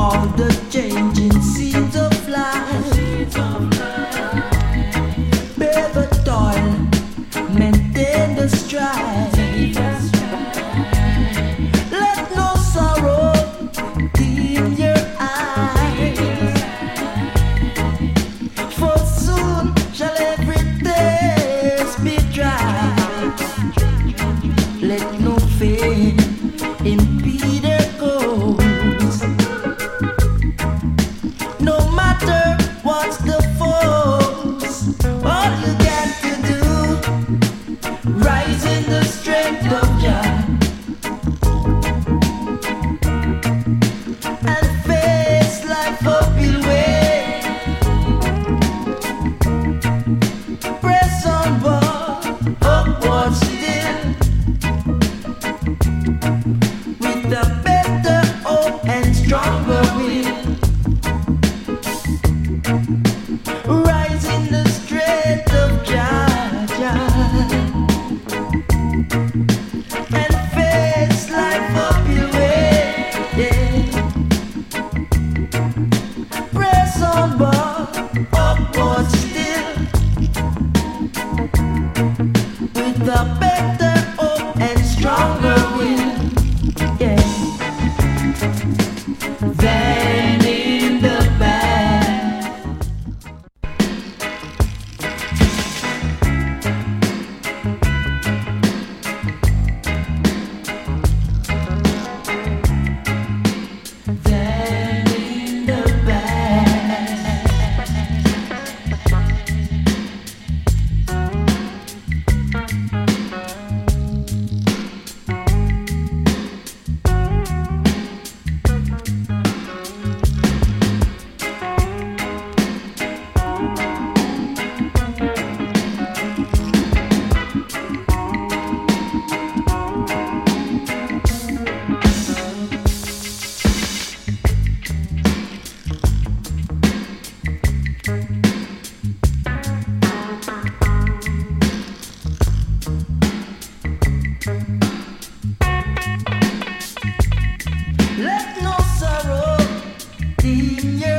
all the changing seeds of life. Bear the toil, maintain the strife. Let no sorrow dim your eyes, for soon shall every thirst be dry. Let no fear impede their goals. No matter what's the force, all you got to do, rise in the strength of Jah and face life uphill. Press onward, upward still, with a better hope and stronger will. Rise in the strength of Jah, and face life uphill way. Yeah. Press onward, upward still, with a better hope and stronger will. Yeah. Than in the past. Than in the past. Let no sorrow dim your